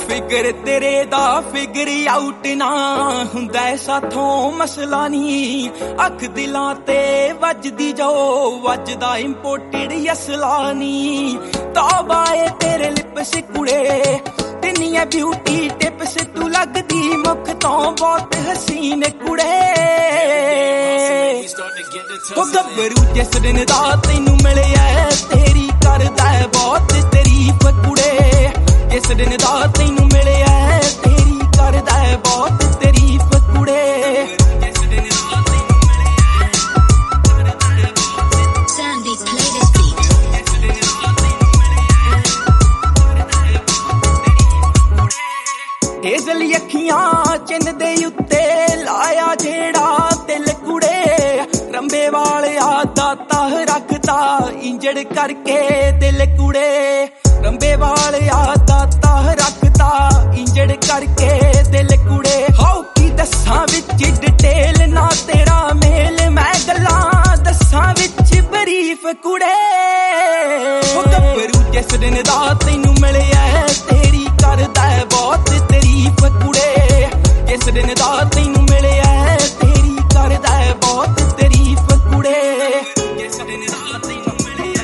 ਫਿਕਰ ਤੇਰੇ ਦਾ figure out ਨਾ ਹੁੰਦਾ ਸਾਥੋਂ ਮਸਲਾ ਨਹੀਂ। ਅੱਖ ਦਿਲਾਂ ਤੇ ਵੱਜਦੀ ਜੋ ਵੱਜਦਾ ਇੰਪੋਰਟਡ ਅਸਲਾ ਨਹੀਂ। ਤੌਬਾ ਏ ਤੇਰੇ ਲਿਪਸ ਕੁੜੇ ਤਿੰਨੀਆਂ ਬਿਊਟੀ ਟਿਪਸ ਤੂੰ ਲੱਗਦੀ ਮੁਖ ਤੋਂ ਬਹੁਤ ਹਸੀਨ ਕੁੜੇ। ਉਹ ਗੱਭਰੂ ਜਿਸ ਦਿਨ ਦਾ ਤੈਨੂੰ ਮਿਲਿਆ ਤੇਰੀ ਕਰਦਾ ਬਹੁਤ ਤਾਰੀਫ ਕੁੜੇ। ਜਿਸ ਦਿਨ ਦਾ ਤੈਨੂੰ ਮਿਲਿਆ ਤੇਰੀ ਕਰਦਾ ਬਹੁਤ ਤਾਰੀਫ ਕੁੜੇ। ਹੇਜ਼ਲੀ ਅੱਖੀਆਂ ਚਿੰਨ ਦੇ ਉੱਤੇ ਲਾਇਆ ਜਿਹੜਾ ਦਿਲ ਕੁੜੇ। ਰੰਬੇ ਵਾਲਿਆ ਦਾਤਾ ਰੱਖਦਾ ਇੰਜੜ ਕਰਕੇ ਦਿਲ ਕੁੜੇ। ਰੰਬੇ ਵਾਲਿਆ ਦਾਤਾ ਰੱਖਦਾ ਇੰਜੜ ਕਰਕੇ ਦਿਲ ਕੁੜੇ। ਹੋ ਕੀ ਦੱਸਾਂ ਵਿੱਚ ਡਿਟੇਲ ਨਾ ਤੇਰਾ ਮੇਲ ਮੈਂ ਗੱਲਾਂ ਦੱਸਾਂ ਵਿੱਚ ਬਰੀਫ ਕੁੜੇ। ਉਹ ਗੱਭਰੂ ਜਿਸ ਦਿਨ ਦਾ ਤੈਨੂੰ ਮਿਲਿਆ ਤੇਰੀ ਕਰਦਾ ਬਹੁਤ ਤਾਰੀਫ ਕੁੜੇ। ਜਿਸ ਦਿਨ ਦਾ ਤੈਨੂੰ ਮਿਲਿਆ ਤੇਰੀ ਕਰਦਾ ਬਹੁਤ ਤਾਰੀਫ ਕੁੜੇ। ਜਿਸ ਦਿਨ ਦਾ ਤੈਨੂੰ ਮਿਲਿਆ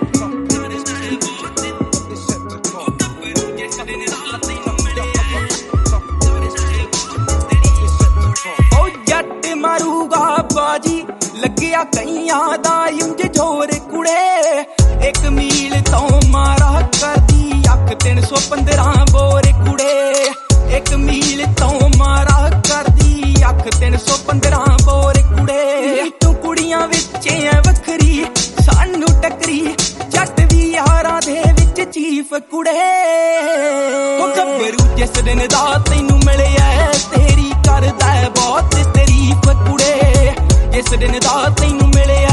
ਉਹ ਜੱਟ ਮਾਰੂਗਾ ਬਾਜੀ ਲੱਗਿਆ ਕਈਆਂ ਦਾ ਇੰਜ ਜ਼ੋਰ ਕੁੜੇ। 1 ਮੀਲ ਤੋਂ ਮਾਰਾ ਕਰਦੀ ਅੱਖ 315 ਬੋਰ ਕੁੜੇ। 1 ਮੀਲ ਤੋਂ ਮਾਰਾ ਕਰਦੀ ਅੱਖ 315 ਬੋਰ ਕੁੜੇ। ਤੂੰ ਕੁੜੀਆਂ ਵਿੱਚ ਐ ਵੱਖਰੀ ਸਾਨੂੰ ਟੱਕਰੀ ਜੱਟ ਵੀ ਯਾਰਾਂ ਦੇ ਵਿੱਚ ਚੀਫ ਕੁੜੇ। ਉਹ ਗੱਭਰੂ ਜਿਸ ਦਿਨ ਦਾ ਤੈਨੂੰ ਮਿਲਿਆ ਤੇਰੀ ਕਰਦਾ ਬਹੁਤ ਤਾਰੀਫ ਕੁੜੇ। ਜਿਸ ਦਿਨ ਦਾ ਤੈਨੂੰ ਮਿਲਿਆ